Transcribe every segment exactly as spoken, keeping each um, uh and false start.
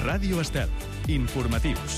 Ràdio Estel. Informatius.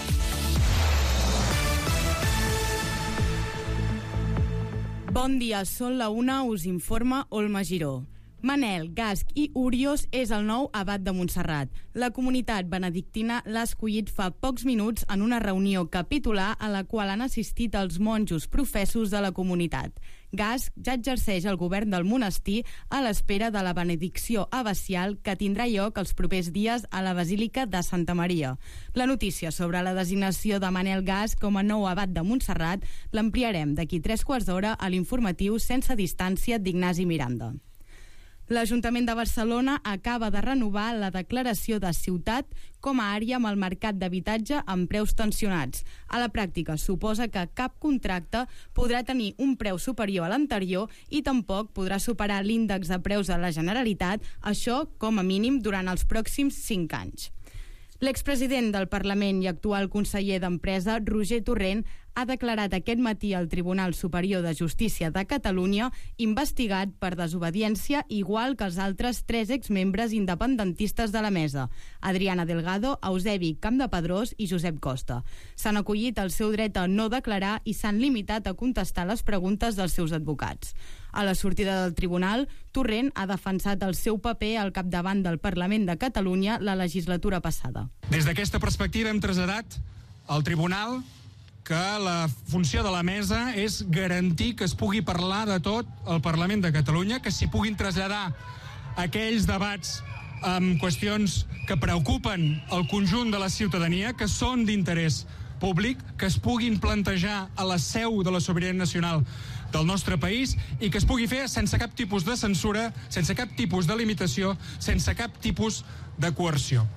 Bon dia, són la una, us informa Olma Giró. Manel, Gasch i Urios és el nou abat de Montserrat. La comunitat benedictina l'ha escollit fa pocs minuts en una reunió capitular a la qual han assistit els monjos professos de la comunitat. Gasch ja exerceix el govern del monestir a l'espera de la benedicció abacial que tindrà lloc els propers dies a la Basílica de Santa Maria. La notícia sobre la designació de Manel Gasch com a nou abat de Montserrat l'ampliarem d'aquí tres quarts d'hora a l'informatiu Sense Distància d'Ignasi Miranda. L'Ajuntament de Barcelona acaba de renovar la declaració de ciutat com a àrea amb el mercat d'habitatge amb preus tensionats. A la pràctica suposa que cap contracte podrà tenir un preu superior a l'anterior i tampoc podrà superar l'índex de preus de la Generalitat, això com a mínim durant els pròxims cinc anys. L'expresident del Parlament i actual conseller d'Empresa, Roger Torrent, ha declarat aquest matí al Tribunal Superior de Justícia de Catalunya investigat per desobediència igual que els altres tres exmembres independentistes de la mesa, Adriana Delgado, Eusebi Campdepadrós i Josep Costa. S'han acollit el seu dret a no declarar i s'han limitat a contestar les preguntes dels seus advocats. A la sortida del tribunal, Torrent ha defensat el seu paper al capdavant del Parlament de Catalunya la legislatura passada. Des d'aquesta perspectiva hem traslladat al tribunal que la funció de la mesa és garantir que es pugui parlar de tot al Parlament de Catalunya, que s'hi puguin traslladar aquells debats amb qüestions que preocupen el conjunt de la ciutadania, que són d'interès públic, que es puguin plantejar a la seu de la sobirania nacional del nostre país i que es pugui fer sense cap tipus de censura, sense cap tipus de limitació, sense cap tipus de coerció.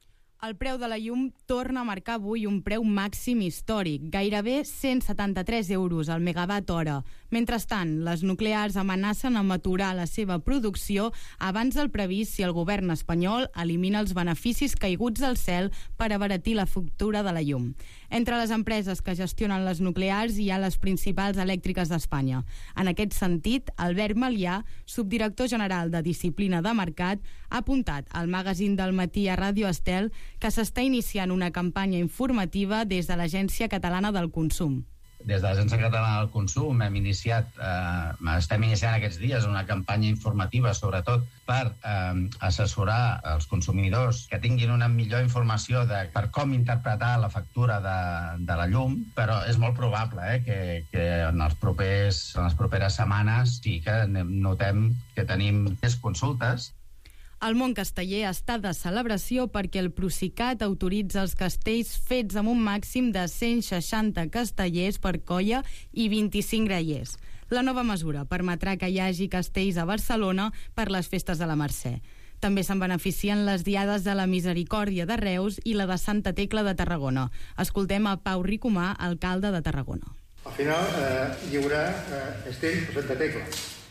El preu de la llum torna a marcar avui un preu màxim històric, gairebé cent setanta-tres euros al megawatt hora. Mentrestant, les nuclears amenacen amb aturar la seva producció abans del previst si el govern espanyol elimina els beneficis caiguts del cel per abaratir la factura de la llum. Entre les empreses que gestionen les nuclears hi ha les principals elèctriques d'Espanya. En aquest sentit, Albert Malià, subdirector general de Disciplina de Mercat, ha apuntat al magazín del matí a Ràdio Estel que s'està iniciant una campanya informativa des de l'Agència Catalana del Consum. Des de l'Agència Catalana del Consum hem iniciat, eh, estem iniciant aquests dies una campanya informativa, sobretot per eh, assessorar els consumidors que tinguin una millor informació de per com interpretar la factura de, de la llum, però és molt probable eh, que, que en, els propers, en les properes setmanes sí que notem que tenim més consultes. El món casteller està de celebració perquè el Procicat autoritza els castells fets amb un màxim de cent seixanta castellers per colla i vint-i-cinc grallers. La nova mesura permetrà que hi hagi castells a Barcelona per les festes de la Mercè. També se'n beneficien les diades de la Misericòrdia de Reus i la de Santa Tecla de Tarragona. Escoltem a Pau Ricomà, alcalde de Tarragona. Al final eh, hi haurà eh, castells per Santa Tecla.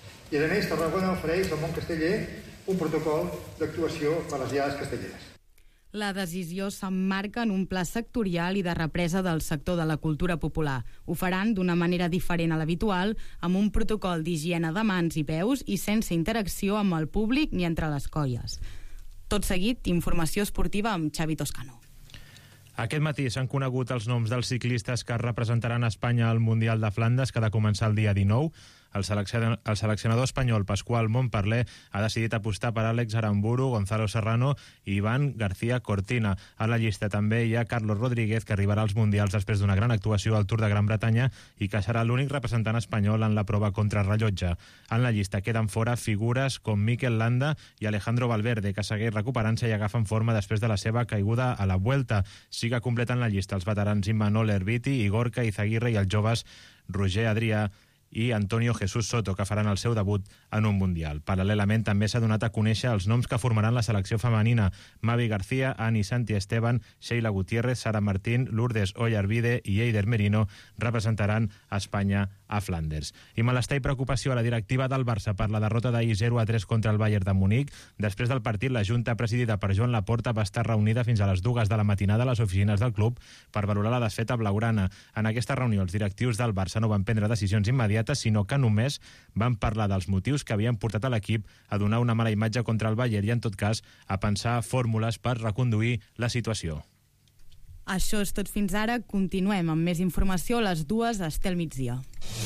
I a més, Tarragona ofereix al món casteller un protocol d'actuació per les diades castelleres. La decisió s'emmarca en un pla sectorial i de represa del sector de la cultura popular. Ho faran d'una manera diferent a l'habitual, amb un protocol d'higiene de mans i peus i sense interacció amb el públic ni entre les colles. Tot seguit, informació esportiva amb Xavi Toscano. Aquest matí s'han conegut els noms dels ciclistes que representaran Espanya al Mundial de Flandes, que ha de començar el dia dinou. El seleccionador, el seleccionador espanyol Pasqual Montparler ha decidit apostar per Àlex Aramburu, Gonzalo Serrano i Iván García Cortina. A la llista també hi ha Carlos Rodríguez, que arribarà als Mundials després d'una gran actuació al Tour de Gran Bretanya i que serà l'únic representant espanyol en la prova contrarrellotge. En la llista queden fora figures com Mikel Landa i Alejandro Valverde, que segueix recuperant-se i agafen forma després de la seva caiguda a la Vuelta. Sí que completen la llista els veterans Imanol Erviti, Igorca Izaguirre i els joves Roger Adrià i Antonio Jesús Soto, que faran el seu debut en un Mundial. Paral·lelament també s'ha donat a conèixer els noms que formaran la selecció femenina: Mavi García, Ani Santi Esteban, Sheila Gutiérrez, Sara Martín, Lourdes Ollarvide i Eider Merino representaran a Espanya a Flandes. I malestar i preocupació a la directiva del Barça per la derrota d'ahir zero a tres contra el Bayern de Munic. Després del partit, la Junta presidida per Joan Laporta va estar reunida fins a les dues de la matinada a les oficines del club per valorar la desfeta blaugrana. En aquesta reunió, els directius del Barça no van prendre decisions immediates, sinó que només van parlar dels motius que havien portat a l'equip a donar una mala imatge contra el Bayern i, en tot cas, a pensar fórmules per reconduir la situació. Això és tot fins ara. Continuem amb més informació a les dues a Estel Migdia.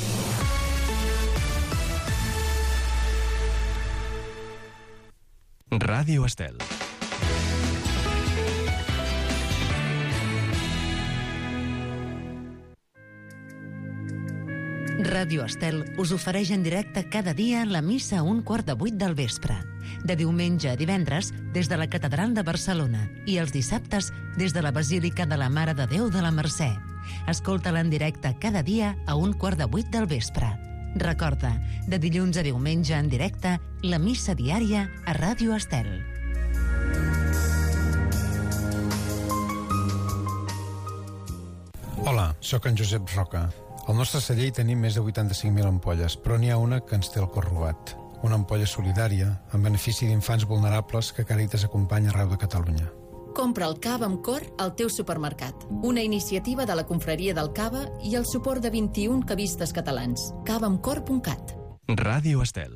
Ràdio Estel. Ràdio Estel us ofereix en directe cada dia la missa a un quart de vuit del vespre. De diumenge a divendres, des de la Catedral de Barcelona, i els dissabtes, des de la Basílica de la Mare de Déu de la Mercè. Escolta-la en directe cada dia a un quart de vuit del vespre. Recorda, de dilluns a diumenge en directe, la missa diària a Ràdio Estel. Hola, sóc en Josep Roca. Al nostre celler hi tenim més de vuitanta-cinc mil ampolles, però n'hi ha una que ens té el cor robat. Una ampolla solidària, en benefici d'infants vulnerables que Càritas acompanya arreu de Catalunya. Compra el cava amb cor al teu supermercat. Una iniciativa de la Confraria del Cava i el suport de vint-i-un cavistes catalans. cava amb cor punt cat. Ràdio Estel.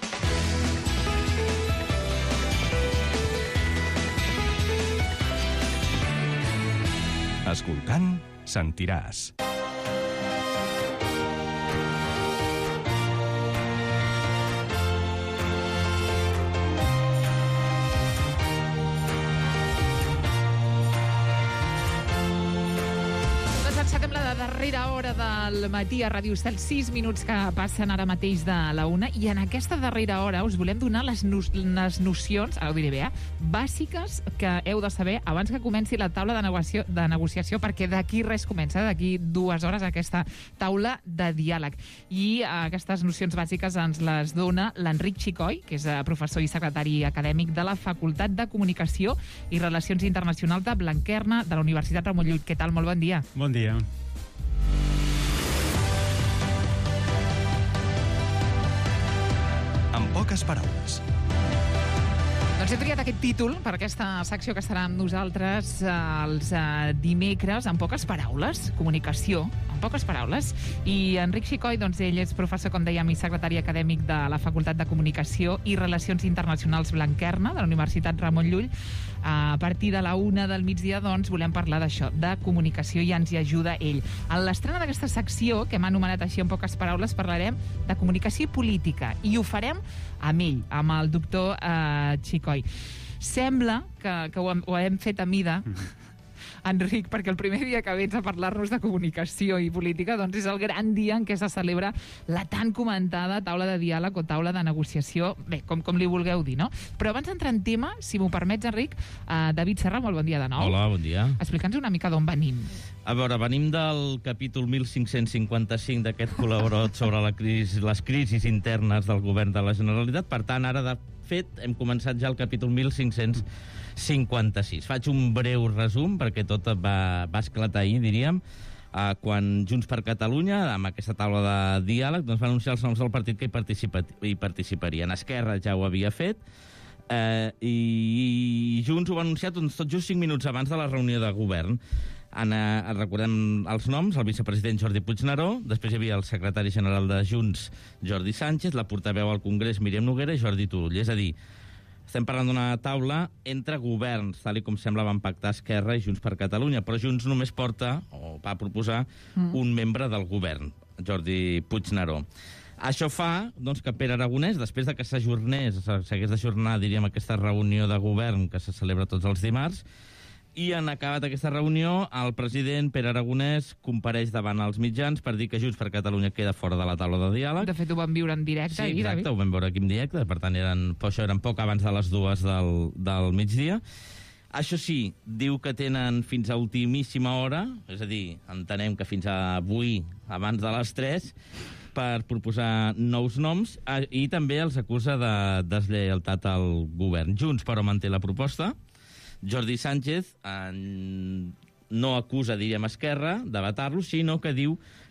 Escoltant, sentiràs. Darrera hora del matí a Ràdio Estel, sis minuts que passen ara mateix de la una, i en aquesta darrera hora us volem donar les, no, les nocions, ara ho diré bé, eh, bàsiques que heu de saber abans que comenci la taula de negociació, de negociació perquè d'aquí res comença, d'aquí dues hores aquesta taula de diàleg. I eh, aquestes nocions bàsiques ens les dona l'Enric Xicoi, que és professor i secretari acadèmic de la Facultat de Comunicació i Relacions Internacionals de Blanquerna de la Universitat Ramon Llull. Què tal? Molt bon dia. Bon dia. En poques paraules. Doncs he triat aquest títol per aquesta secció que estarà amb nosaltres els uh, dimecres, en poques paraules, comunicació, en poques paraules. I Enric Xicoi, doncs ell és professor, com dèiem, i secretari acadèmic de la Facultat de Comunicació i Relacions Internacionals Blanquerna de la Universitat Ramon Llull. A partir de la una del migdia, doncs, volem parlar d'això, de comunicació, i ens hi ajuda ell. En l'estrena d'aquesta secció, que hem anomenat així en poques paraules, parlarem de comunicació i política, i ho farem amb ell, amb el doctor eh, Xicoi. Sembla que, que ho, hem, ho hem fet a mida, Enric, perquè el primer dia que vens a parlar-nos de comunicació i política doncs és el gran dia en què se celebra la tan comentada taula de diàleg o taula de negociació, bé, com, com li vulgueu dir, no? Però abans d'entrar en tema, si m'ho permets, Enric, uh, David Serra, molt bon dia de nou. Hola, bon dia. Explica'ns una mica d'on venim. A veure, venim del capítol mil cinc-cents cinquanta-cinc d'aquest col·laborat sobre la crisi, les crisis internes del govern de la Generalitat. Per tant, ara, de fet, hem començat ja el capítol mil cinc-cents cinquanta-sis. Faig un breu resum, perquè tot va, va esclatar ahir, diríem, eh, quan Junts per Catalunya, amb aquesta taula de diàleg, doncs va anunciar els noms del partit que hi, participa, hi participarien. Esquerra ja ho havia fet, eh, i Junts ho va anunciar doncs, tot just cinc minuts abans de la reunió de govern. En, eh, recordem els noms: el vicepresident Jordi Puigneró, després hi havia el secretari general de Junts, Jordi Sánchez, la portaveu al Congrés, Míriam Noguera, i Jordi Turull. És a dir, estem parlant d'una taula entre governs, tal com sembla van pactar Esquerra i Junts per Catalunya, però Junts només porta, o va proposar, mm. un membre del govern, Jordi Puigneró. Això fa doncs, que Pere Aragonès, després de que s'ajornés, s'hagués d'ajornar, diríem, aquesta reunió de govern que se celebra tots els dimarts, i en acabat aquesta reunió, el president Pere Aragonès compareix davant els mitjans per dir que Junts per Catalunya queda fora de la taula de diàleg. De fet, ho vam viure en directe. Sí, exacte, ho vam veure aquí en directe, per tant, eren, per això eren poc abans de les dues del, del migdia. Això sí, diu que tenen fins a ultimíssima hora, és a dir, entenem que fins a avui, abans de les tres, per proposar nous noms, i també els acusa de deslleialtat al govern. Junts, però, manté la proposta. Jordi Sánchez eh, no acusa, diríem, Esquerra de vetar-lo, sinó que diu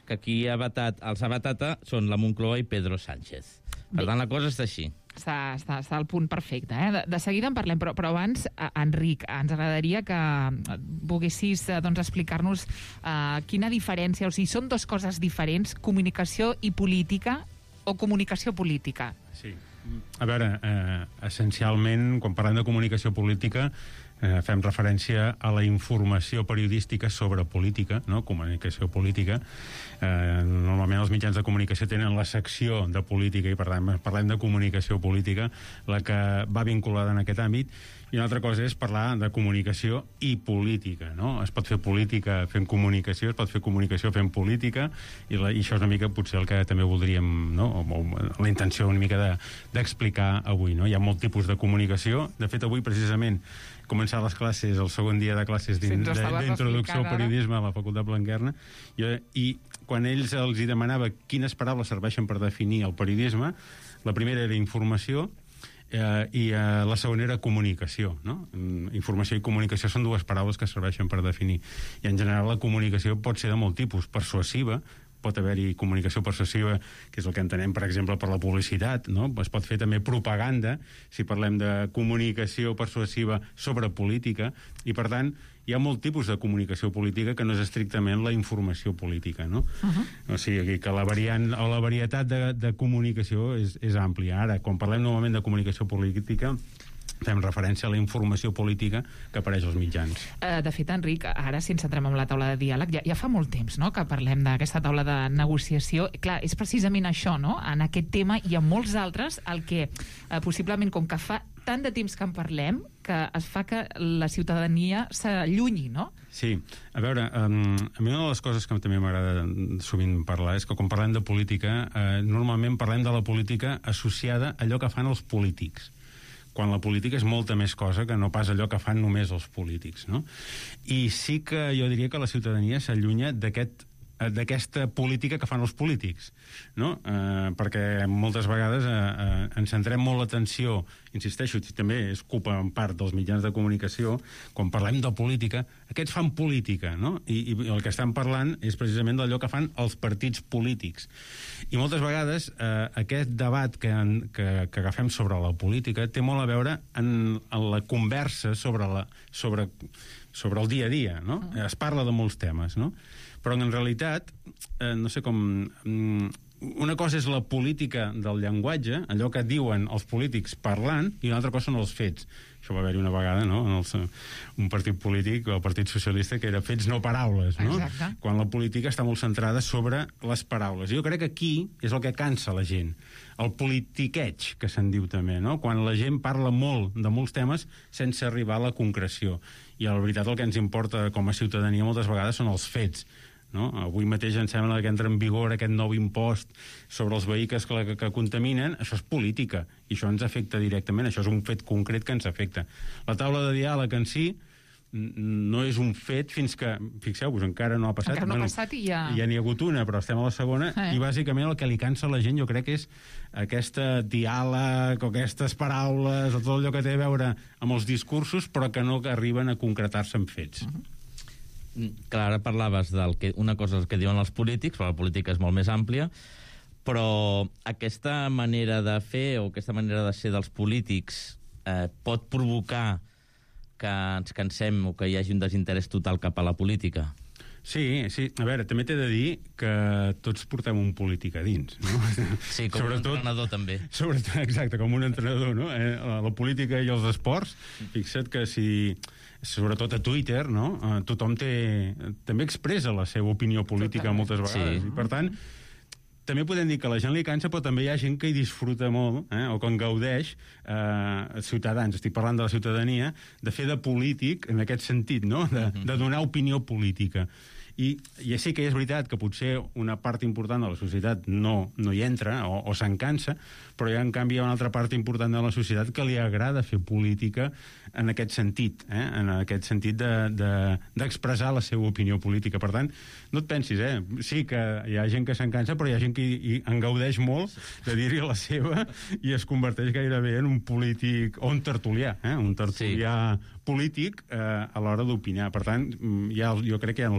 que qui ha vetat, els ha vetat són la Moncloa i Pedro Sánchez. Per tant, la cosa està així. Està, està, està al punt perfecte. Eh? De, de seguida en parlem, però, però abans, eh, Enric, ens agradaria que volguessis eh, doncs, explicar-nos eh, quina diferència, o sigui, són dues coses diferents, comunicació i política o comunicació política? Sí. A veure, eh, essencialment, quan parlem de comunicació política, eh, fem referència a la informació periodística sobre política, no? Comunicació política. Eh, normalment els mitjans de comunicació tenen la secció de política i per tant parlem de comunicació política, la que va vinculada en aquest àmbit, i una altra cosa és parlar de comunicació i política, no? Es pot fer política fent comunicació, es pot fer comunicació fent política, i, la, i això és una mica potser el que també voldríem, no? O, o, la intenció una mica de, d'explicar avui, no? Hi ha molt tipus de comunicació. De fet, avui precisament començar les classes, el segon dia de classes d'introducció al periodisme a la Facultat Blanquerna, i, i quan ells els hi demanava quines paraules serveixen per definir el periodisme, la primera era informació, eh, i eh, la segona era comunicació, no? Informació i comunicació són dues paraules que serveixen per definir, i en general la comunicació pot ser de molt tipus, persuasiva, pot haver-hi comunicació persuasiva, que és el que entenem, per exemple, per la publicitat, no? Es pot fer també propaganda, si parlem de comunicació persuasiva sobre política, i per tant hi ha molt tipus de comunicació política que no és estrictament la informació política, no? Uh-huh. O sigui, que la variant o la varietat de, de comunicació és, és àmplia. Ara, quan parlem normalment de comunicació política, fem referència a la informació política que apareix als mitjans. Uh, de fet, Enric, ara si ens centrem en la taula de diàleg, ja, ja fa molt temps, no?, que parlem d'aquesta taula de negociació. Clar, és precisament això, no?, en aquest tema i en molts altres, el que uh, possiblement, com que fa tant de temps que en parlem, que es fa que la ciutadania s'allunyi, no? Sí. A veure, um, a mi una de les coses que també m'agrada sovint parlar és que quan parlem de política, eh, normalment parlem de la política associada a allò que fan els polítics, quan la política és molta més cosa que no pas allò que fan només els polítics, no? I sí que jo diria que la ciutadania s'allunya d'aquest d'aquesta política que fan els polítics, no? Eh, perquè moltes vegades eh, eh, ens centrem molt l'atenció, insisteixo, també és culpa en part dels mitjans de comunicació, quan parlem de política, aquests fan política, no? I, i el que estan parlant és precisament d'allò que fan els partits polítics. I moltes vegades eh, aquest debat que, que, que agafem sobre la política té molt a veure en, en la conversa sobre, la, sobre, sobre el dia a dia, no? Es parla de molts temes, no? Però en realitat, eh, no sé com... Una cosa és la política del llenguatge, allò que diuen els polítics parlant, i una altra cosa són els fets. Això va haver-hi una vegada, no?, en el, un partit polític, el Partit Socialista, que era fets no paraules, no? Exacte. Quan la política està molt centrada sobre les paraules. Jo crec que aquí és el que cansa la gent, el politiqueig, que se'n diu també, no? Quan la gent parla molt de molts temes sense arribar a la concreció. I la veritat el que ens importa com a ciutadania moltes vegades són els fets, no? Avui mateix em sembla que entra en vigor aquest nou impost sobre els vehicles que, que, que contaminen. Això és política, i això ens afecta directament, això és un fet concret que ens afecta. La taula de diàleg en si no és un fet fins que, fixeu-vos, encara no ha passat. Encara no ha passat i ja... Ja n'hi ha hagut una, però estem a la segona, eh. I bàsicament el que li cansa a la gent jo crec que és aquesta diàleg o aquestes paraules o tot allò que té a veure amb els discursos però que no arriben a concretar-se en fets. Uh-huh. Clar, ara parlaves del que una cosa és el que diuen els polítics, però la política és molt més àmplia, però aquesta manera de fer o aquesta manera de ser dels polítics eh, pot provocar que ens cansem o que hi hagi un desinterès total cap a la política? Sí, sí. A veure, també t'he de dir que tots portem un polític a dins, no? Sí, com sobretot, un entrenador també. Sobretot, exacte, com un entrenador, no? Eh, la, la política i els esports, fixa't que si... sobretot a Twitter, no? Eh, tothom té... també expressa la seva opinió política totalment. Moltes vegades. Sí. I, per tant, també podem dir que la gent li cansa, però també hi ha gent que hi disfruta molt, eh? O que en gaudeix, eh, ciutadans, estic parlant de la ciutadania, de fer de polític, en aquest sentit, no? De, de donar opinió política. I, i sí que és veritat que potser una part important de la societat no, no hi entra o, o se'n cansa, però hi ha, en canvi, hi ha una altra part important de la societat que li agrada fer política en aquest sentit, eh? En aquest sentit d'expressar de, de, la seva opinió política. Per tant, no et pensis, eh? Sí que hi ha gent que se'n cansa, però hi ha gent que hi, hi en gaudeix molt de dir-hi la seva i es converteix gairebé en un polític, o un tertulià, eh? Un tertulià sí. polític eh, a l'hora d'opinar. Per tant, hi ha, jo crec que hi ha els dos extrems.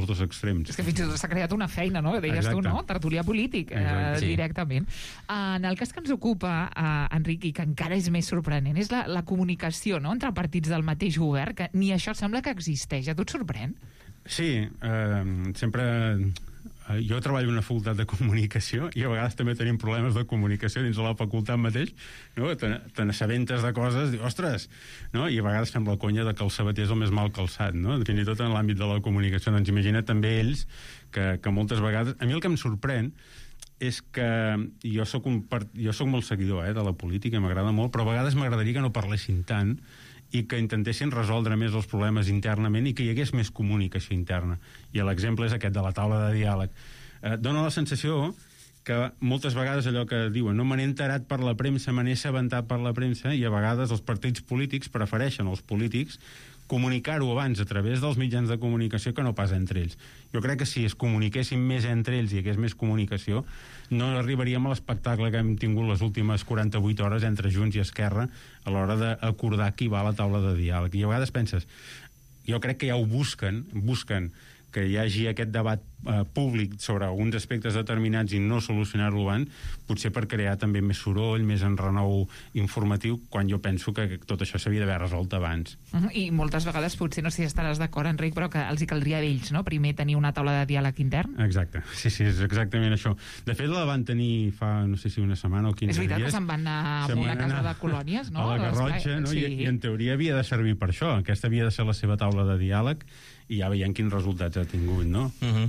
extrems. És que fins i tot s'ha creat una feina, no? Deies Exacte. tu, no? Tertulià polític, eh, Sí. directament. En el cas que ens ocupa, eh, Enric, i que encara és més sorprenent, és la, la comunicació, no?, entre partits del mateix govern, que ni això sembla que existeix. A tu et sorprèn? Sí, eh, sempre... Jo treballo en una facultat de comunicació i a vegades també tenim problemes de comunicació dins de la facultat mateix, no? Te, te n'assabentes de coses, dius, ostres, no? I a vegades fem la conya de que el sabater és el més mal calçat, no? Fins i tot en l'àmbit de la comunicació. Doncs imagina també ells que, que moltes vegades... A mi el que em sorprèn és que jo soc, un part... jo soc molt seguidor eh, de la política, m'agrada molt, però a vegades m'agradaria que no parlessin tant i que intentessin resoldre més els problemes internament i que hi hagués més comunicació interna. I l'exemple és aquest de la taula de diàleg. Eh, dóna la sensació que moltes vegades allò que diuen, no me n'he enterat per la premsa, me n'he assabentat per la premsa, i a vegades els partits polítics prefereixen els polítics comunicar-ho abans a través dels mitjans de comunicació que no pas entre ells. Jo crec que si es comuniquessin més entre ells i hi hagués més comunicació, no arribaríem a l'espectacle que hem tingut les últimes quaranta-vuit hores entre Junts i Esquerra a l'hora d'acordar qui va a la taula de diàleg. I a vegades penses, jo crec que ja ho busquen, busquen que hi hagi aquest debat eh, públic sobre alguns aspectes determinats i no solucionar-lo abans, potser per crear també més soroll, més enrenou informatiu, quan jo penso que tot això s'havia d'haver resolt abans. Uh-huh. I moltes vegades, potser, no sé si estaràs d'acord, Enric, però que els hi caldria a ells, no?, primer tenir una taula de diàleg intern. Exacte, sí, sí, és exactament això. De fet, la van tenir fa, no sé si una setmana o quinze dies. És veritat que se'n van anar a una casa de colònies, no? A la Garrotxa, no? Sí. I, I en teoria havia de servir per això. Aquesta havia de ser la seva taula de diàleg i ja veiem quins resultats ha tingut, no? Uh-huh.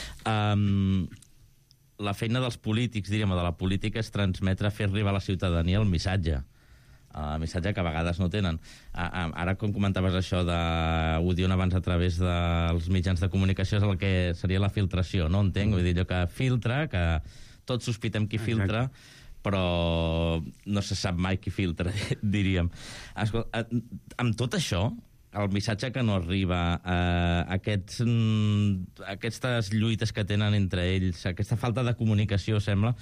um, la feina dels polítics, diríem, de la política és transmetre, fer arribar a la ciutadania el missatge. El missatge que a vegades no tenen. Ara, com comentaves això de... ho diuen abans a través dels mitjans de comunicació, és el que seria la filtració, no? Entenc? Vull dir, allò que filtra, que tots sospitem qui filtra, però no se sap mai qui filtra, diríem. Escolta, amb tot això, el missatge que no arriba, eh, aquests, mm, aquestes lluites que tenen entre ells, aquesta falta de comunicació, sembla,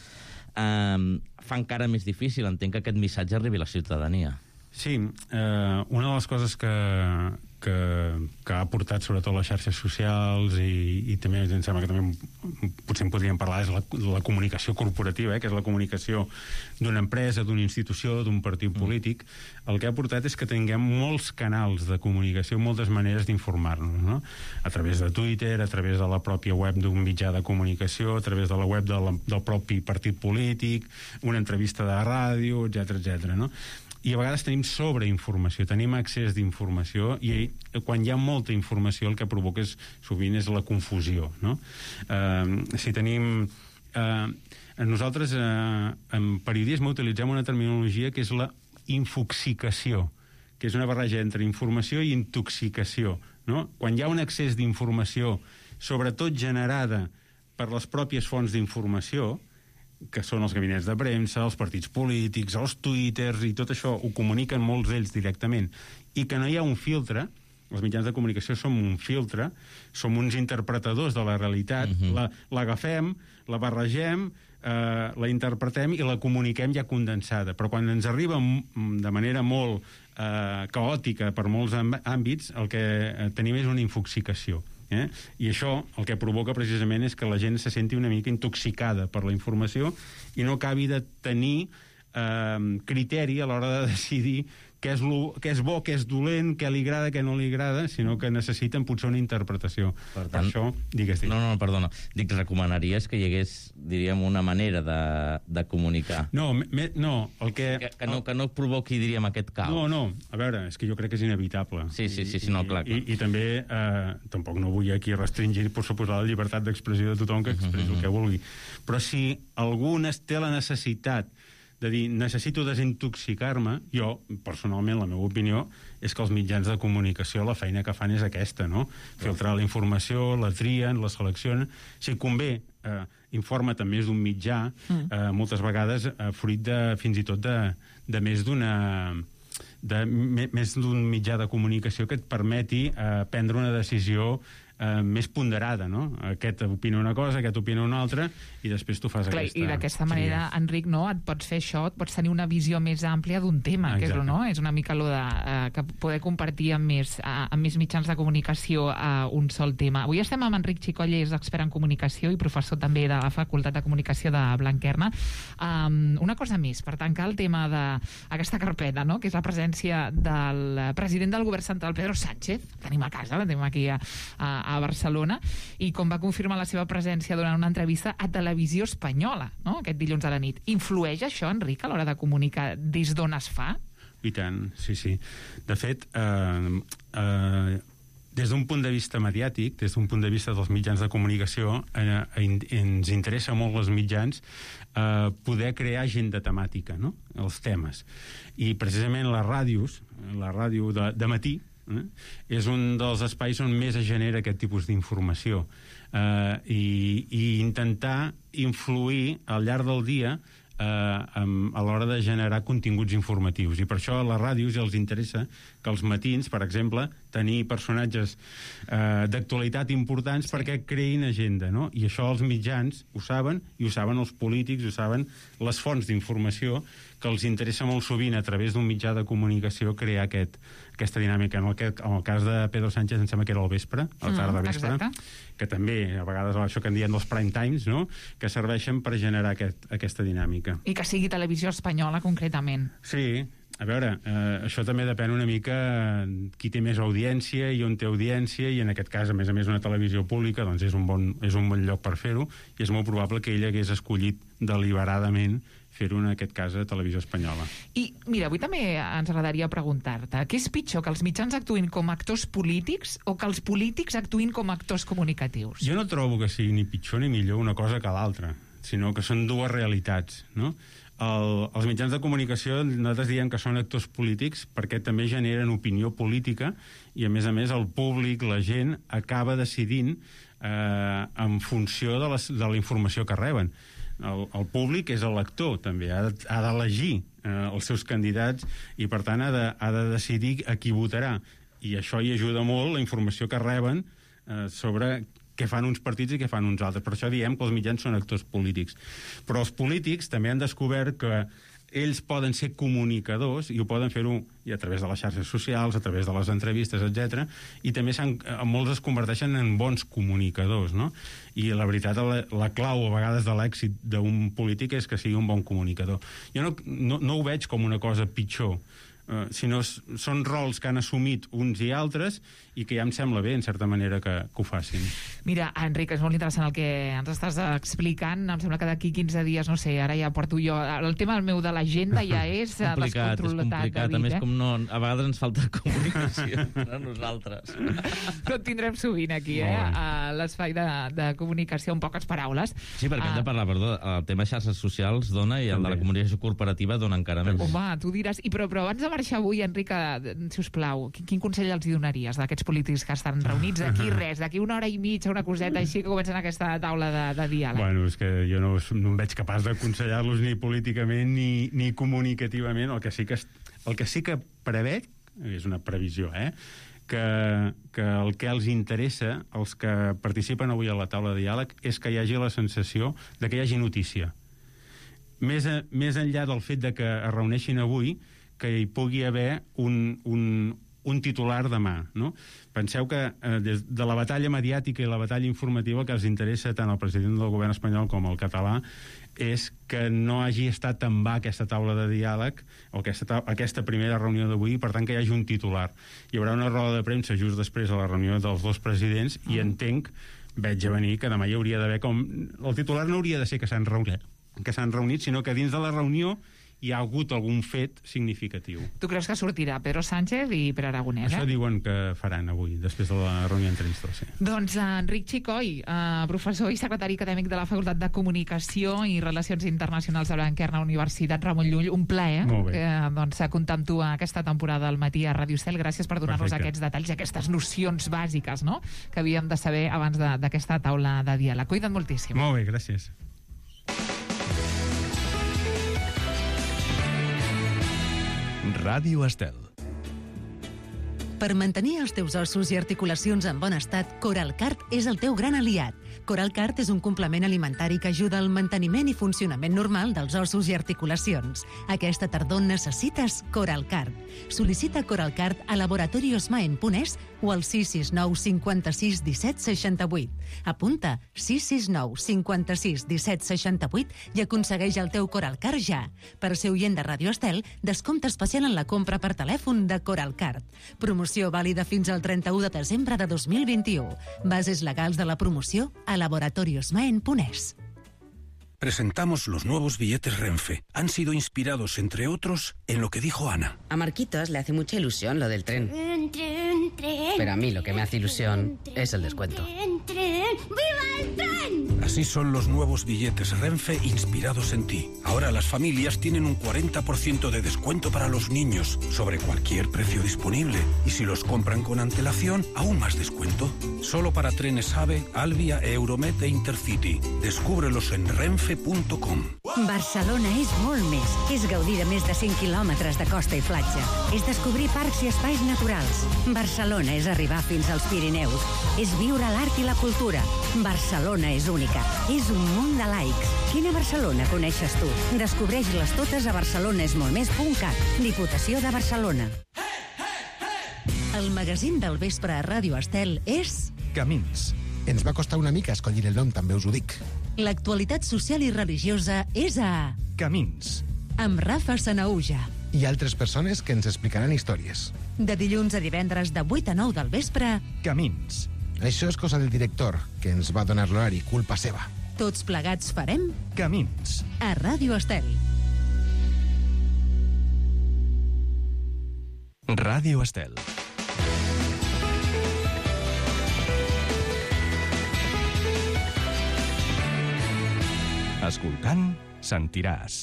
eh, fa encara més difícil, entenc, que aquest missatge arribi a la ciutadania. Sí, eh, una de les coses que, que, que ha portat sobretot les xarxes socials i, i també em sembla que també potser en podríem parlar és la, la comunicació corporativa, eh, que és la comunicació d'una empresa, d'una institució, d'un partit polític. El que ha portat és que tinguem molts canals de comunicació, moltes maneres d'informar-nos, no? A través de Twitter, a través de la pròpia web d'un mitjà de comunicació, a través de la web de la, del propi partit polític, una entrevista de ràdio, etcètera, etcètera, no? I a vegades tenim sobreinformació, tenim accés d'informació, i quan hi ha molta informació el que provoca és, sovint és la confusió, no? Eh, si tenim... Eh, nosaltres eh, en periodisme utilitzem una terminologia que és la infoxicació, que és una barreja entre informació i intoxicació, no? Quan hi ha un accés d'informació, sobretot generada per les pròpies fonts d'informació, que són els gabinets de premsa, els partits polítics, els twitters, i tot això ho comuniquen molts d'ells directament, i que no hi ha un filtre, els mitjans de comunicació som un filtre, som uns interpretadors de la realitat, uh-huh. la, l'agafem, la barregem, eh, la interpretem i la comuniquem ja condensada, però quan ens arriba de manera molt eh, caòtica per molts àmbits, el que tenim és una infoxicació. Eh? I això el que provoca precisament és que la gent se senti una mica intoxicada per la informació i no acabi de tenir eh, criteri a l'hora de decidir què és, lo, què és bo, què és dolent, què li agrada, què no li agrada, sinó que necessiten potser una interpretació. Per, tant, per això, digues, digues. No, no, perdona. Dic, recomanaries que hi hagués, diríem, una manera de, de comunicar? No, me, no, el que... Que, que, no, que no provoqui, diríem, aquest caos. No, no, a veure, és que jo crec que és inevitable. Sí, sí, sí, sí no, clar, clar. I, i, i també, eh, tampoc no vull aquí restringir, per suposar, la llibertat d'expressió de tothom que expressi uh-huh, uh-huh. el que vulgui. Però si algú té la necessitat de dir, necessito desintoxicar-me, jo, personalment, la meva opinió, és que els mitjans de comunicació, la feina que fan és aquesta, no? Filtrar la informació, la trien, la seleccionen. Si convé, eh, informa també d'un mitjà, eh, moltes vegades eh, fruit de, fins i tot de, de més d'una... de més d'un mitjà de comunicació que et permeti eh, prendre una decisió eh, més ponderada, no? Aquest opina una cosa, aquest opina una altra, i després tu fas Clar, aquesta... I d'aquesta manera, trias. Enric, no, et pots fer això, et pots tenir una visió més àmplia d'un tema, Exacte. que és, no? és una mica lo de eh, que poder compartir amb més, eh, amb més mitjans de comunicació eh, un sol tema. Avui estem amb Enric Xicoll, és expert en comunicació i professor també de la Facultat de Comunicació de Blanquerna. Um, una cosa més, per tancar el tema d'aquesta carpeta, no? que és la presència del president del govern central, Pedro Sánchez, tenim a casa, la tenim aquí a, a, a Barcelona, i com va confirmar la seva presència durant una entrevista a Televisió Espanyola, no? aquest dilluns a la nit. Influeix això, Enric, a l'hora de comunicar des d'on es fa? I tant, sí, sí. De fet, eh, eh, des d'un punt de vista mediàtic, des d'un punt de vista dels mitjans de comunicació, eh, en, ens interessa molt els mitjans eh, poder crear agenda temàtica, no? Els temes. I precisament les ràdios, la ràdio de, de matí, eh, és un dels espais on més es genera aquest tipus d'informació. Eh, i, i intentar influir al llarg del dia eh, a l'hora de generar continguts informatius. I per això a les ràdios els interessa que els matins, per exemple, tenir personatges eh, d'actualitat importants sí. perquè creïn agenda, no? I això els mitjans ho saben, i ho saben els polítics, ho saben les fonts d'informació, que els interessa molt sovint a través d'un mitjà de comunicació crear aquest, aquesta dinàmica. En el, que, en el cas de Pedro Sánchez em sembla que era al vespre, a la tarda mm, vespre, exacte. que també a vegades això que en diem dels prime times, no? que serveixen per generar aquest, aquesta dinàmica. I que sigui Televisió Espanyola, concretament. Sí, a veure, eh, això també depèn una mica qui té més audiència i on té audiència, i en aquest cas, a més a més, una televisió pública, doncs és un bon, és un bon lloc per fer-ho, i és molt probable que ell hagués escollit deliberadament fer-ho, en aquest cas, a Televisió Espanyola. I, mira, avui també ens agradaria preguntar-te, què és pitjor, que els mitjans actuïn com a actors polítics o que els polítics actuïn com a actors comunicatius? Jo no trobo que sigui ni pitjor ni millor una cosa que l'altra, sinó que són dues realitats, no? El, els mitjans de comunicació nosaltres diem que són actors polítics perquè també generen opinió política, i a més a més el públic, la gent, acaba decidint eh, en funció de, les, de la informació que reben. El, el públic és el lector, també, ha, de, ha d'elegir eh, els seus candidats, i per tant ha de, ha de decidir a qui votarà, i això hi ajuda molt la informació que reben eh, sobre què fan uns partits i què fan uns altres. Per això diem que els mitjans són actors polítics. Però els polítics també han descobert que ells poden ser comunicadors, i ho poden fer-ho i a través de les xarxes socials, a través de les entrevistes, etcètera, i també molts es converteixen en bons comunicadors, no? I la veritat, la, la clau a vegades de l'èxit d'un polític és que sigui un bon comunicador. Jo no, no, no ho veig com una cosa pitjor, Uh, sinó són rols que han assumit uns i altres, i que ja em sembla bé, en certa manera, que, que ho facin. Mira, Enric, és molt interessant el que ens estàs explicant. Em sembla que d'aquí quinze dies, no sé, ara ja porto jo... El tema meu de l'agenda ja és complicat, és complicat, a més, eh? com no, a vegades ens falta comunicació a nosaltres. Però et tindrem sovint aquí, eh? A l'espai de, de comunicació, en poques paraules. Sí, perquè hem de parlar, perdó, el tema xarxes socials dona, i el de la comunicació corporativa dona encara més. Home, tu diràs... I però, però abans de marxar avui, Enric, si us plau, quin, quin consell els hi donaries d'aquests polítics que estan reunits d'aquí res, d'aquí una hora i mitja, una coseta així, que comencen aquesta taula de, de diàleg? Bueno, és que jo no, no em veig capaç d'aconsellar-los ni políticament ni, ni comunicativament. El que sí que, el que sí que preveig, és una previsió, eh?, que, que el que els interessa, els que participen avui a la taula de diàleg, és que hi hagi la sensació de que hi hagi notícia. Més, a, més enllà del fet de que es reuneixin avui, que hi pugui haver un, un, un titular demà, no? Penseu que eh, des de la batalla mediàtica i la batalla informativa, que els interessa tant al president del govern espanyol com al català és que no hagi estat en va aquesta taula de diàleg, o aquesta, aquesta primera reunió d'avui, per tant que hi hagi un titular. Hi haurà una roda de premsa just després de la reunió dels dos presidents, i entenc, veig a venir, que demà hi hauria d'haver com... El titular no hauria de ser que s'han reunit, que s'han reunit, sinó que dins de la reunió hi ha hagut algun fet significatiu. Tu creus que sortirà Pedro Sánchez i Pere Aragonès, Això eh? diuen que faran avui, després de la reunió entre ells dos, sí. Doncs Enric Xicoll, eh, professor i secretari acadèmic de la Facultat de Comunicació i Relacions Internacionals de Blanquerna, Universitat Ramon Llull, un plaer eh, doncs, comptar amb tu aquesta temporada al matí a Ràdio Estel. Gràcies per donar-nos aquests detalls i aquestes nocions bàsiques, no?, que havíem de saber abans d'aquesta taula de diàleg. Cuida't moltíssim. Molt bé, gràcies. Ràdio Estel. Per mantenir els teus ossos i articulacions en bon estat, Coralcart és el teu gran aliat. Coralcart és un complement alimentari que ajuda al manteniment i funcionament normal dels ossos i articulacions. Aquesta tardor necessites Coralcart. Sol·licita Coralcart a laboratoriosmaen.es o al sis sis nou cinquanta-sis disset seixanta-vuit. Apunta sis sis nou cinquanta-sis disset seixanta-vuit i aconsegueix el teu Coralcart ja. Per ser oient de Radio Estel, descompte especial en la compra per telèfon de Coralcart. Promoció vàlida fins al trenta-u de desembre de dos mil vint-i-u. Bases legals de la promoció a laboratoriosmaen.es. Presentamos los nuevos billetes Renfe. Han sido inspirados, entre otros, en lo que dijo Ana. A Marquitos le hace mucha ilusión lo del tren. Tren, tren, tren. Pero a mí lo que me hace ilusión es el descuento. Tren, tren. ¡Viva el tren! Así son los nuevos billetes Renfe inspirados en ti. Ahora las familias tienen un cuarenta por ciento de descuento para los niños sobre cualquier precio disponible. Y si los compran con antelación, aún más descuento. Solo para trenes AVE, Alvia, Euromet e Intercity. Descúbrelos en renfe punt com. Barcelona és molt més. És gaudir de més de cent quilòmetres de costa i platja. És descobrir parcs i espais naturals. Barcelona és arribar fins als Pirineus. És viure l'art i la cultura. Barcelona és única. És un munt de laics. Quina Barcelona coneixes tu? Descobreix-les totes a barcelonesmoltmés punt cat. Diputació de Barcelona. El magazín del vespre a Ràdio Estel és... Camins. Ens va costar una mica escollir el nom, també us ho dic. L'actualitat social i religiosa és a... Camins. Amb Rafa Sanaúja. I altres persones que ens explicaran històries. De dilluns a divendres de vuit a nou del vespre... Camins. Això és cosa del director, que ens va donar l'horari, culpa seva. Tots plegats farem... Camins. A Ràdio Estel. Ràdio Estel. Escoltant, sentiràs.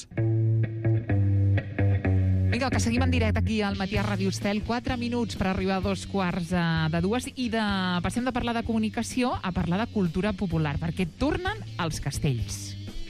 Vinga, que seguim en directe aquí al Matí a Ràdio Estel. Quatre minuts per arribar a dos quarts de dues i de... passem de parlar de comunicació a parlar de cultura popular, perquè tornen als castells.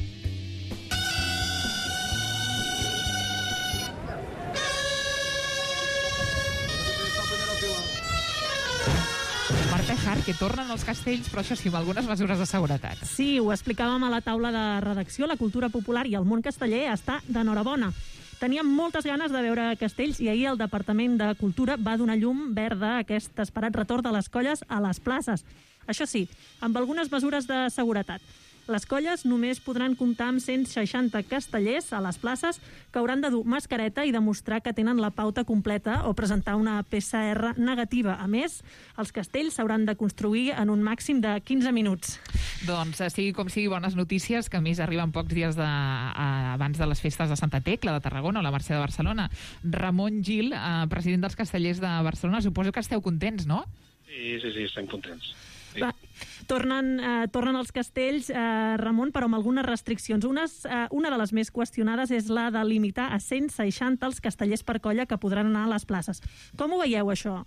Que tornen als castells, però això sí, amb algunes mesures de seguretat. Sí, ho explicàvem a la taula de redacció. La cultura popular i el món casteller està d'enhorabona. Teníem moltes ganes de veure castells i ahir el Departament de Cultura va donar llum verda a aquest esperat retorn de les colles a les places. Això sí, amb algunes mesures de seguretat. Les colles només podran comptar amb cent seixanta castellers a les places que hauran de dur mascareta i demostrar que tenen la pauta completa o presentar una P C R negativa. A més, els castells s'hauran de construir en un màxim de quinze minuts. Doncs sigui com sigui, bones notícies, que a més arriben pocs dies de, a, abans de les festes de Santa Tecla, de Tarragona o la Mercè de Barcelona. Ramon Gil, eh, president dels Castellers de Barcelona, suposo que esteu contents, no? Sí, sí, sí, estem contents. Sí. Va, tornen, eh, tornen els castells, eh, Ramon, però amb algunes restriccions. Unes, eh, una de les més qüestionades és la de limitar a cent seixanta els castellers per colla que podran anar a les places. Com ho veieu, això?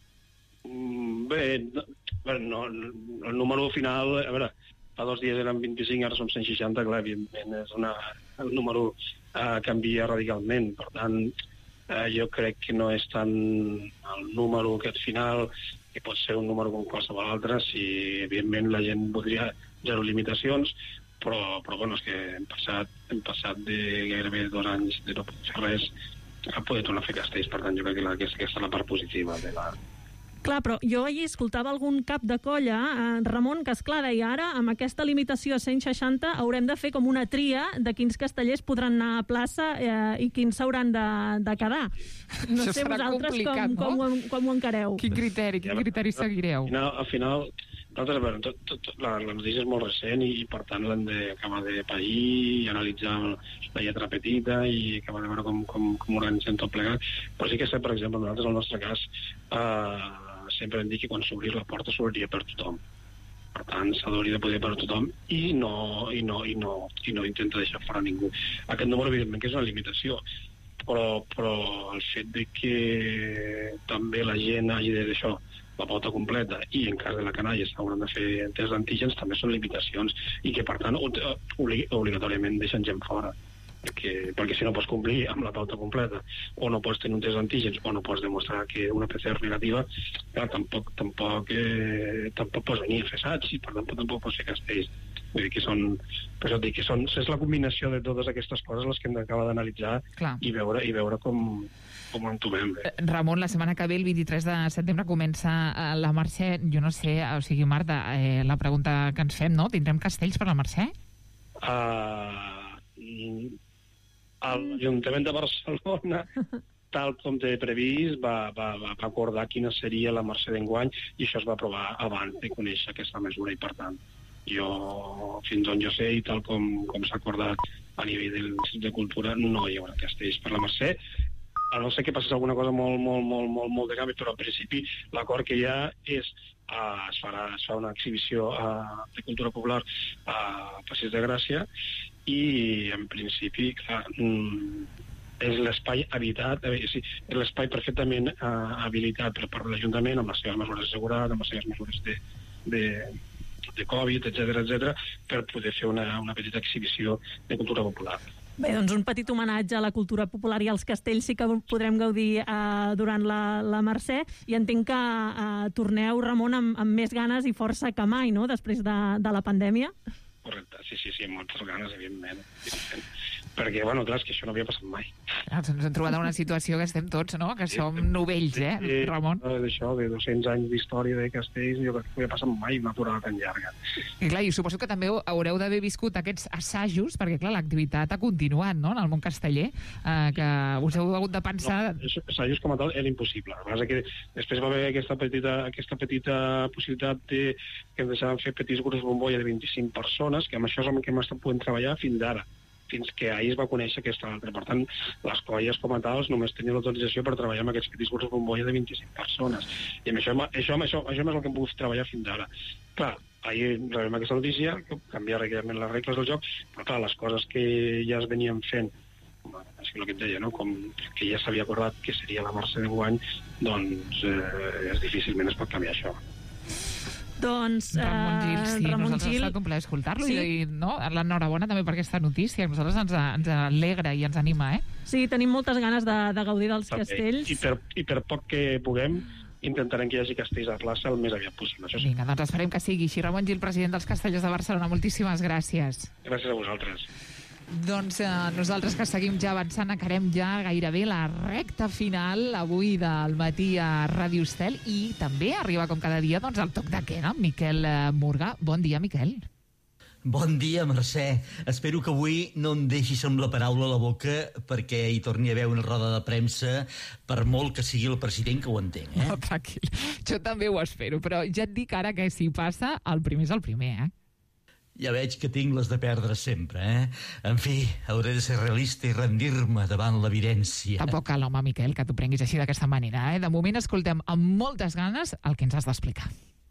Mm, bé, no, no, el número final, a veure, fa dos dies eren vint-i-cinc, ara són cent seixanta, clar, evidentment, és una, el número eh, canvia radicalment. Per tant, eh, jo crec que no és tant el número aquest final, que pot ser un número com qualsevol altre, si evidentment la gent voldria zero limitacions, però, però bueno, és que hem passat, hem passat de gairebé dos anys de no poder fer res a poder tornar a fer castells. Per tant, jo crec que la, aquesta és la part positiva de la... Clar, però jo ahir escoltava algun cap de colla, eh, Ramon, que esclar, deia ara, amb aquesta limitació a cent seixanta, haurem de fer com una tria de quins castellers podran anar a plaça eh, i quins s'hauran de, de quedar. No Això sé vosaltres com, com, no? com, com ho encareu. Quin criteri, quin criteri seguireu? Al final, al final nosaltres, a veure, tot, tot, tot, la, la notícia és molt recent i, per tant, l'hem d'acabar de pair i analitzar la lletra petita i acabar de veure com, com, com organitzem tot plegat. Però sí que sé, per exemple, nosaltres, en el nostre cas, eh, sempre hem dit que quan s'obrir la porta s'obriria per tothom. Per tant, s'ha d'obrir de poder per tothom i no, i, no, i, no, i no intenta deixar fora ningú. Aquest número, evidentment, que és una limitació, però, però el fet de que també la gent hagi de d'això, la pauta completa, i en cas de la canalla s'hauran de fer tests d'antígens, també són limitacions, i que, per tant, obligatoriament deixen gent fora. perquè, perquè si no pots complir amb la pauta completa, o no pots tenir un test d'antígens, o no pots demostrar que una P C R negativa, clar, tampoc, tampoc, eh, tampoc pots venir a fer assaig, i per tant tampoc pots fer castells. Vull dir que són, per això et dic que són, és la combinació de totes aquestes coses les que hem d'acabar d'analitzar i veure, i veure com, com ho entomem bé. Ramon, la setmana que ve, el vint-i-tres de setembre, comença eh, la Mercè. Jo no sé, o sigui, Marta, eh, la pregunta que ens fem, no? Tindrem castells per la Mercè? Uh, l'Ajuntament de Barcelona, tal com té previst, va, va, va acordar quina seria la Mercè d'enguany, i això es va aprovar abans de conèixer aquesta mesura, i per tant jo, fins on jo sé, i tal com, com s'ha acordat a nivell del Institut de Cultura, no hi haurà castells per la Mercè, a no ser que passés alguna cosa molt, molt, molt, molt, molt de canvi, però al principi l'acord que hi ha és uh, es, farà, es fa una exhibició uh, de cultura popular a Passeig de Gràcia, i en principi, clar, mm, és l'espai habitat, eh, sí, és l'espai perfectament eh, habilitat per part de l'Ajuntament, amb les seves mesures de seguretat, amb les seves mesures de, de, de Covid, etcètera, etcètera, per poder fer una, una petita exhibició de cultura popular. Bé, doncs un petit homenatge a la cultura popular i als castells sí que podrem gaudir eh, durant la, la Mercè, i entenc que eh, torneu, Ramon, amb, amb més ganes i força que mai, no?, després de, de la pandèmia. Correcte, sí, sí, sí, amb moltes ganes, evidentment. evidentment. Perquè, bueno, clar, és que això no havia passat mai. Ah, ens hem trobat en una situació que estem tots, no?, que som novells, eh, sí, Ramon? D'això, de dos-cents anys d'història de castells, jo crec que no havia passat mai una aturada tan llarga. I clar, i suposo que també haureu d'haver viscut aquests assajos, perquè, clar, l'activitat ha continuat, no?, en el món casteller, eh, que us heu hagut de pensar... No, assajos com a tal era impossible. El que passa que després va haver aquesta petita, aquesta petita possibilitat de, que ens deixaven fer petits grups bombolla de vint-i-cinc persones, que amb això és amb què hem estat podent treballar fins d'ara, fins que ahir es va conèixer aquesta altra. Per tant, les colles com a tals només tenien l'autorització per treballar amb aquests petits grups bombolla de vint-i-cinc persones. I amb això, això, amb això, això és el que hem pogut treballar fins d'ara. Clar, ahir rebem aquesta notícia, que canvia regularment les regles del joc, però clar, les coses que ja es venien fent, és que el que et deia, no?, com que ja s'havia acordat que seria la Mercè d'enguany, doncs eh, difícilment es pot canviar això. Doncs, Ramon Gil, sí, Ramon nosaltres Gil... ha estat un plaer escoltar-lo, Sí. i no, l'enhorabona també per aquesta notícia, a nosaltres ens, ens alegra i ens anima, eh? Sí, tenim moltes ganes de, de gaudir dels També. castells. I per, I per poc que puguem, intentarem que hi hagi castells a plaça el més aviat possible. Això sí. Vinga, doncs esperem que sigui així. Ramon Gil, president dels Castellers de Barcelona, moltíssimes gràcies. Gràcies a vosaltres. Doncs eh, nosaltres que seguim ja avançant, acarem ja gairebé la recta final avui del matí a Ràdio Estel, i també arriba com cada dia doncs el toc de queda amb Miquel eh, Morgà. Bon dia, Miquel. Bon dia, Mercè. Espero que avui no em deixis amb la paraula a la boca perquè hi torni a haver una roda de premsa, per molt que sigui el president, que ho entenc, eh? No, tranquil. Jo també ho espero, però ja et dic ara que si passa, el primer és el primer, eh? Ja veig que tinc les de perdre sempre, eh? En fi, hauré de ser realista i rendir-me davant l'evidència. Tampoc cal, home, Miquel, que t'ho prenguis així d'aquesta manera, eh? De moment escoltem amb moltes ganes el que ens has d'explicar.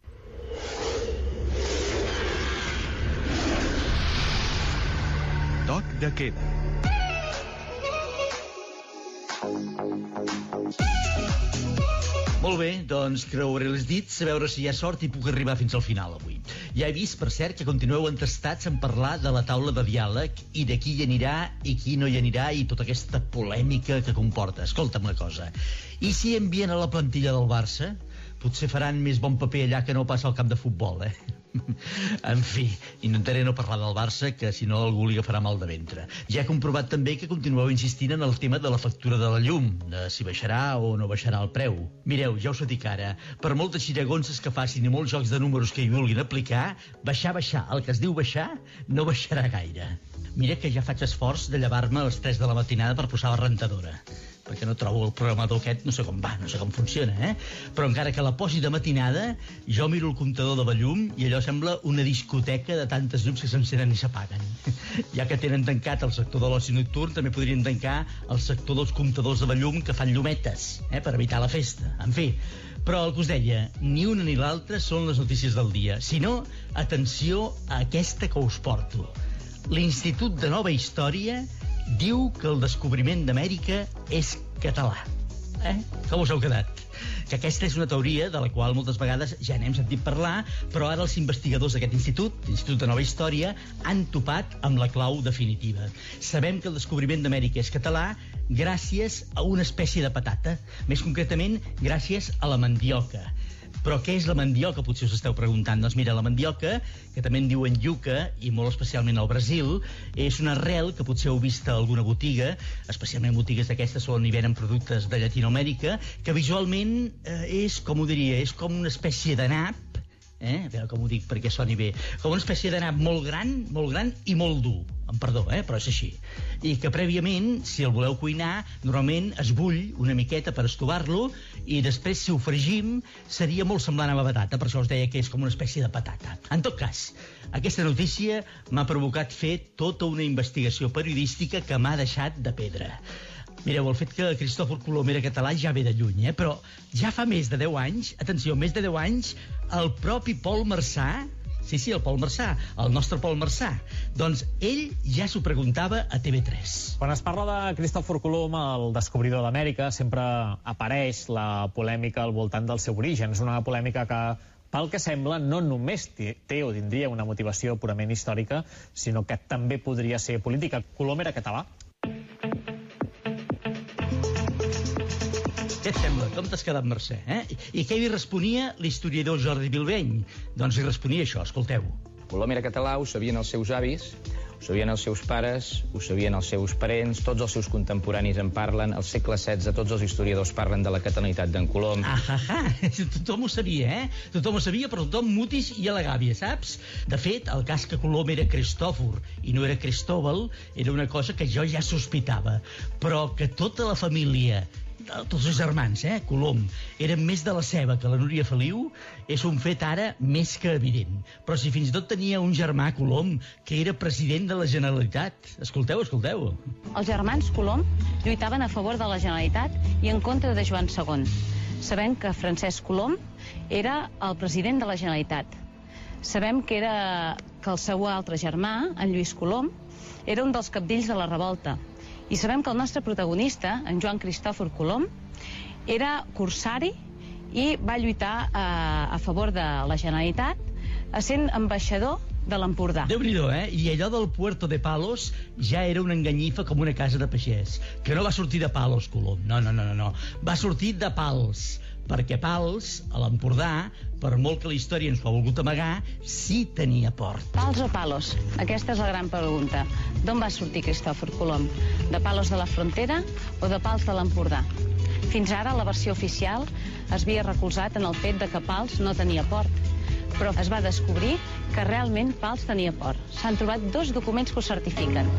Toc de queda. Molt bé, doncs creuré els dits a veure si hi ha sort i puc arribar fins al final avui. Ja he vist, per cert, que continueu entestats en parlar de la taula de diàleg i de qui hi anirà i qui no hi anirà i tota aquesta polèmica que comporta. Escolta'm una cosa, i si envien a la plantilla del Barça? Potser faran més bon paper allà que no passa al camp de futbol, eh? En fi, intentaré no parlar del Barça, que si no algú li agafarà mal de ventre. Ja he comprovat també que continueu insistint en el tema de la factura de la llum, de si baixarà o no baixarà el preu. Mireu, ja us ho dic ara, per moltes xiragonses que facin i molts jocs de números que hi vulguin aplicar, baixar, baixar, el que es diu baixar, no baixarà gaire. Mira que ja faig esforç de llevar-me a les tres de la matinada per posar la rentadora, perquè no trobo el programador aquest, no sé com va, no sé com funciona, eh? Però encara que la posi de matinada, jo miro el comptador de la llum i allò sembla una discoteca de tantes llums que s'encenen i s'apaguen. Ja que tenen tancat el sector de l'oci nocturn, també podrien tancar el sector dels comptadors de la llum que fan llumetes, eh? Per evitar la festa. En fi, però el que us deia, ni una ni l'altra són les notícies del dia, sinó, atenció a aquesta que us porto. L'Institut de Nova Història diu que el descobriment d'Amèrica és català. Eh? Com us heu quedat? Que aquesta és una teoria de la qual moltes vegades ja n'hem sentit parlar, però ara els investigadors d'aquest institut, l'Institut de Nova Història, han topat amb la clau definitiva. Sabem que el descobriment d'Amèrica és català gràcies a una espècie de patata, més concretament gràcies a la mandioca. Però què és la mandioca, potser us esteu preguntant? Doncs mira, la mandioca, que també en diuen yuca, i molt especialment al Brasil, és una arrel que potser heu vist a alguna botiga, especialment botigues d'aquestes on hi venen productes de Llatinoamèrica, que visualment eh, és, com ho diria, és com una espècie de nap, eh? A veure com ho dic perquè soni bé, com una espècie de nap molt gran, molt gran i molt dur. Em perdó, eh? Però és així. I que prèviament, si el voleu cuinar, normalment es bull una miqueta per estovar-lo i després, si ho fregim, seria molt semblant a la patata. Per això us deia que és com una espècie de patata. En tot cas, aquesta notícia m'ha provocat fer tota una investigació periodística que m'ha deixat de pedra. Mireu, el fet que Cristòfor Colom era català ja ve de lluny, eh? Però ja fa més de deu anys, atenció, més de deu anys, el propi Pol Marçà, sí, sí, el Pol Marçà, el nostre Pol Marçà, doncs ell ja s'ho preguntava a T V tres. Quan es parla de Cristòfor Colom, el descobridor d'Amèrica, sempre apareix la polèmica al voltant del seu origen. És una polèmica que, pel que sembla, no només té o tindria una motivació purament històrica, sinó que també podria ser política. Colom era català? Què et sembla? Com t'has quedat, Mercè? Eh? I què li responia l'historiador Jordi Bilbeny? Doncs li responia això, escolteu. Colom era català, ho sabien els seus avis, ho sabien els seus pares, ho sabien els seus parents, tots els seus contemporanis en parlen, al segle setze tots els historiadors parlen de la catalanitat d'en Colom. Ah, ah, ah. Tothom ho sabia, eh? Tothom ho sabia, però tothom mutis i a la gàbia, saps? De fet, el cas que Colom era Cristòfor i no era Cristóbal era una cosa que jo ja sospitava, però que tota la família, tots els germans, eh, Colom, eren més de la ceba que la Núria Feliu, és un fet ara més que evident. Però si fins i tot tenia un germà, Colom, que era president de la Generalitat. Escolteu, escolteu. Els germans Colom lluitaven a favor de la Generalitat i en contra de Joan segon. Sabem que Francesc Colom era el president de la Generalitat. Sabem que, era, que el seu altre germà, en Lluís Colom, era un dels cabdills de la revolta. I sabem que el nostre protagonista, en Joan Cristòfor Colom, era corsari i va lluitar a, a favor de la Generalitat, sent ambaixador de l'Empordà. Déu-n'hi-do, eh? I allò del Puerto de Palos ja era una enganyifa com una casa de pagès. Que no va sortir de Palos, Colom. No, no, no, no, no. Va sortir de Pals. Perquè Pals, a l'Empordà, per molt que la història ens ho ha volgut amagar, sí tenia port. Pals o Palos? Aquesta és la gran pregunta. D'on va sortir Cristòfor Colom? De Palos de la Frontera o de Pals de l'Empordà? Fins ara la versió oficial es havia recolzat en el fet de que Pals no tenia port, però es va descobrir que realment Pals tenia port. S'han trobat dos documents que ho certifiquen.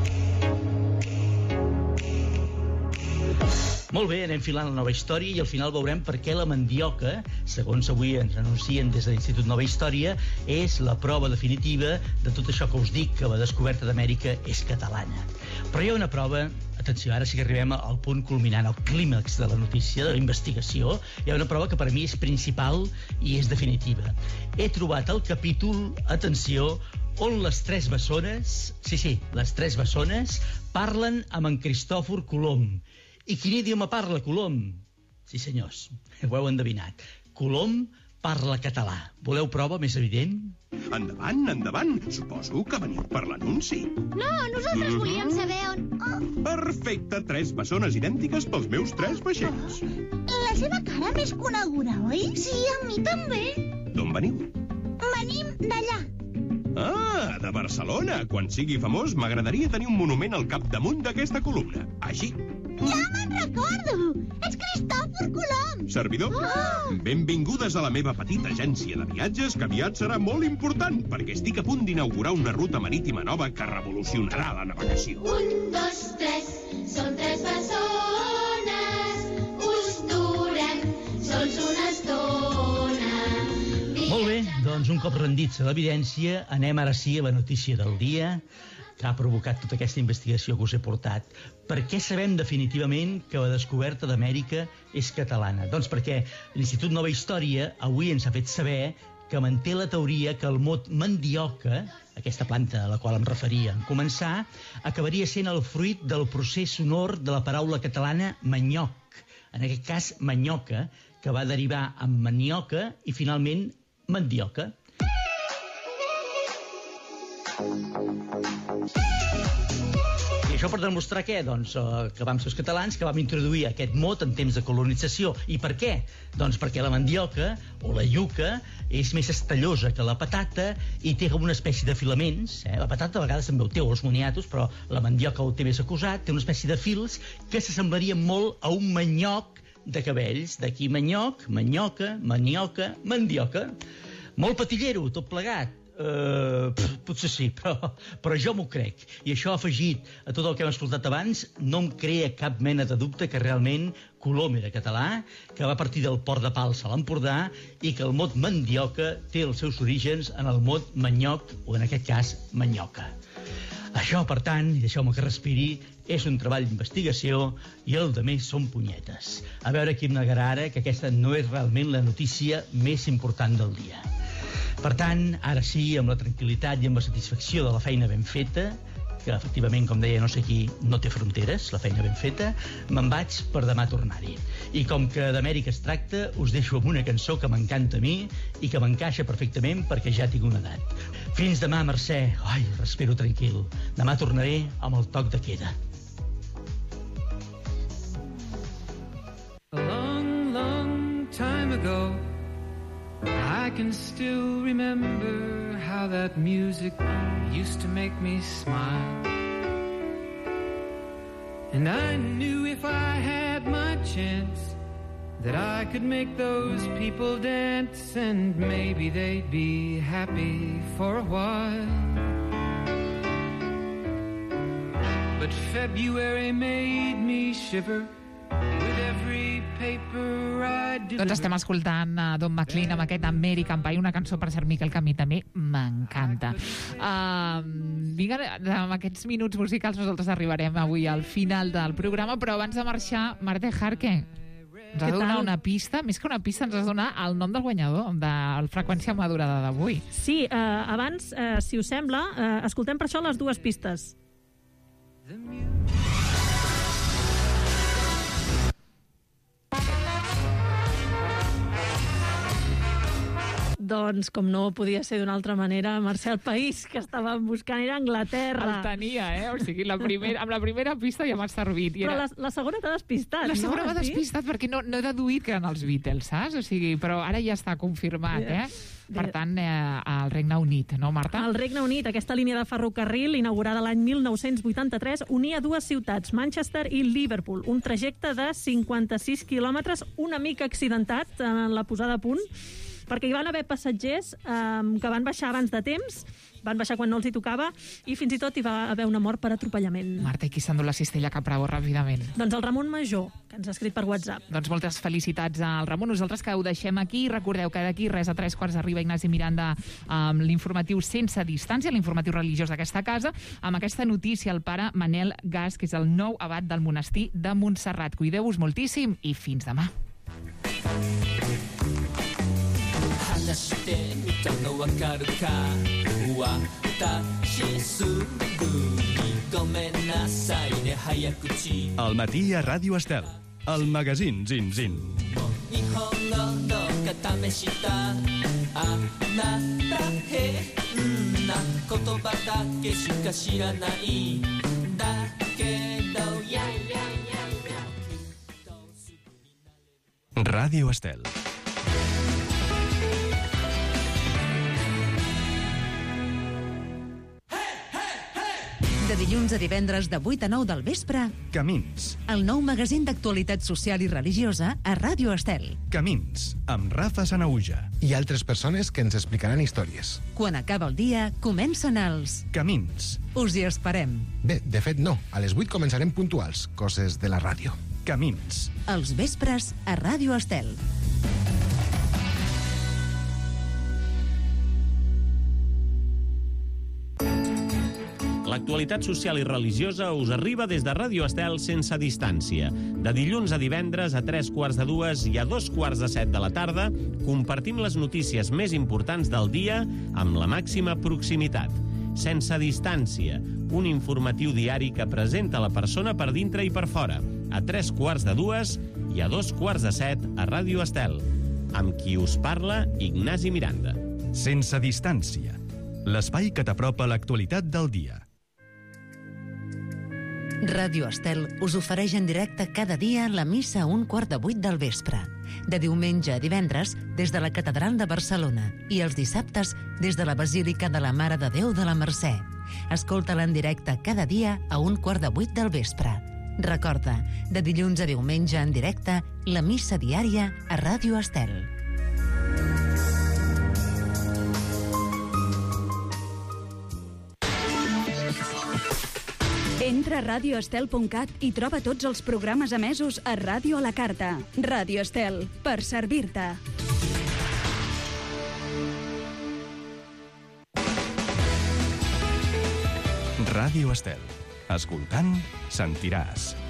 Molt bé, anem filant la nova història i al final veurem per què la mandioca, segons avui ens anuncien des de l'Institut Nova Història, és la prova definitiva de tot això que us dic, que la descoberta d'Amèrica és catalana. Però hi ha una prova, atenció, ara sí que arribem al punt culminant, al clímax de la notícia, de la investigació, hi ha una prova que per a mi és principal i és definitiva. He trobat el capítol, atenció, on les tres bessones, sí, sí, les tres bessones, parlen amb en Cristòfor Colom. I quin idioma parla Colom? Sí, senyors, ho heu endevinat. Colom parla català. Voleu prova més evident? Endavant, endavant. Suposo que veniu per l'anunci. No, nosaltres mm-hmm. volíem saber on... Oh. Perfecte, tres bessones idèntiques pels meus tres vaixells. La seva cara més coneguda, oi? Sí, a mi també. D'on veniu? Venim d'allà. Ah, de Barcelona. Quan sigui famós, m'agradaria tenir un monument al capdamunt d'aquesta columna. Així. Ja me'n recordo! Ets Cristòfor Colom! Servidor? Oh. Benvingudes a la meva petita agència de viatges, que aviat serà molt important, perquè estic a punt d'inaugurar una ruta marítima nova que revolucionarà la navegació. Un, dos, tres, som tres bessones, us durem sols una estona. Molt bé, doncs un cop rendits a l'evidència, anem ara sí a la notícia del dia, que ha provocat tota aquesta investigació que us he portat. Per què sabem definitivament que la descoberta d'Amèrica és catalana? Doncs perquè l'Institut Nova Història avui ens ha fet saber que manté la teoria que el mot mandioca, aquesta planta a la qual em referia en començar, acabaria sent el fruit del procés sonor de la paraula catalana manyoc, en aquest cas manioca, que va derivar en manioca i finalment mandioca. I això per demostrar què? Doncs que vam ser els catalans que vam introduir aquest mot en temps de colonització. I per què? Doncs perquè la mandioca o la iuca és més estellosa que la patata i té com una espècie de filaments. Eh? La patata a vegades també ho té, o els moniatos, però la mandioca ho té més acusat, té una espècie de fils que s'assemblarien molt a un manyoc de cabells. D'aquí manyoc, manioca, manioca, mandioca. Molt patillero, tot plegat. Uh, pff, potser sí, però, però jo m'ho crec. I això afegit a tot el que hem escoltat abans no em crea cap mena de dubte que realment Colom era català, que va partir del Port de Pals a l'Empordà i que el mot mandioca té els seus orígens en el mot manyoc, o en aquest cas manioca. Això, per tant, i deixeu-me que respiri, és un treball d'investigació i el de més són punyetes. A veure qui em negarà ara que aquesta no és realment la notícia més important del dia. Per tant, ara sí, amb la tranquil·litat i amb la satisfacció de la feina ben feta, que efectivament, com deia no sé qui, no té fronteres, la feina ben feta, me'n vaig per demà tornar-hi. I com que d'Amèrica es tracta, us deixo amb una cançó que m'encanta a mi i que m'encaixa perfectament perquè ja tinc una edat. Fins demà, Mercè. Ai, respiro tranquil. Demà tornaré amb el toc de queda. A long, long time ago, I can still remember how that music used to make me smile. And I knew if I had my chance that I could make those people dance, and maybe they'd be happy for a while. But February made me shiver with every paper I deliver. Doncs estem escoltant a Don McLean amb aquest American Pie, una cançó, per cert, Miquel, que a mi també m'encanta. Uh, vinga, amb aquests minuts musicals nosaltres arribarem avui al final del programa, però abans de marxar, Marte Jarque ens ha de donar una pista, més que una pista, ens ha de donar el nom del guanyador de la freqüència madurada d'avui. Sí, eh, abans, eh, si us sembla, eh, escoltem per això les dues pistes. Doncs, com no podia ser d'una altra manera, Marcel, el país que estàvem buscant era Anglaterra. El tenia, eh? O sigui, la primera, amb la primera pista ja m'ha servit. I però era... la, la segona t'ha despistat, la no? La segona m'ha despistat perquè no, no he deduït que eren els Beatles, saps? O sigui, però ara ja està confirmat, eh? Per tant, eh, al Regne Unit, no, Marta? Al Regne Unit, aquesta línia de ferrocarril, inaugurada l'any mil nou-cents vuitanta-tres, unia dues ciutats, Manchester i Liverpool. Un trajecte de cinquanta-sis quilòmetres, una mica accidentat en la posada a punt, perquè hi van haver passatgers eh, que van baixar abans de temps, van baixar quan no els hi tocava, i fins i tot hi va haver una mort per atropellament. Marta, i qui s'endú la cistella cap bravo ràpidament? Doncs el Ramon Major, que ens ha escrit per WhatsApp. Doncs moltes felicitats al Ramon. Nosaltres que ho deixem aquí. Recordeu que d'aquí res a tres quarts arriba Ignasi Miranda amb l'informatiu Sense Distància, l'informatiu religiós d'aquesta casa, amb aquesta notícia al pare Manel Gas, que és el nou abat del monestir de Montserrat. Cuideu-vos moltíssim i fins demà. 話してみたのわかるか私すぐにごめんなさいね早口 Al matí a Ràdio Estel, el magazín Zin Zin. 日本語どうか試したあなた変な言葉だけしか知らないだけどややや Ràdio Estel. De dilluns a divendres de vuit a nou del vespre, Camins. el nou magazín d'actualitat social i religiosa a Ràdio Estel. Camins, amb Rafa Sanauja. I altres persones que ens explicaran històries. Quan acaba el dia, comencen els... Camins. Us hi esperem. Bé, de fet no. A les vuit començarem puntuals, coses de la ràdio. Camins. Els vespres a Ràdio Estel. L'actualitat social i religiosa us arriba des de Ràdio Estel sense distància. De dilluns a divendres a tres quarts de dues i a dos quarts de set de la tarda compartim les notícies més importants del dia amb la màxima proximitat. Sense distància, un informatiu diari que presenta la persona per dintre i per fora, a tres quarts de dues i a dos quarts de set a Ràdio Estel. Amb qui us parla, Ignasi Miranda. Sense distància. L'espai que t'apropa l'actualitat del dia. Ràdio Estel us ofereix en directe cada dia la missa a un quart de vuit del vespre. De diumenge a divendres, des de la Catedral de Barcelona, i els dissabtes, des de la Basílica de la Mare de Déu de la Mercè. Escolta-la en directe cada dia a un quart de vuit del vespre. Recorda, de dilluns a diumenge en directe, la missa diària a Ràdio Estel. Entra a radio estel punt cat i troba tots els programes emesos a Ràdio a la Carta. Ràdio Estel, per servir-te. Ràdio Estel. Escoltant, sentiràs.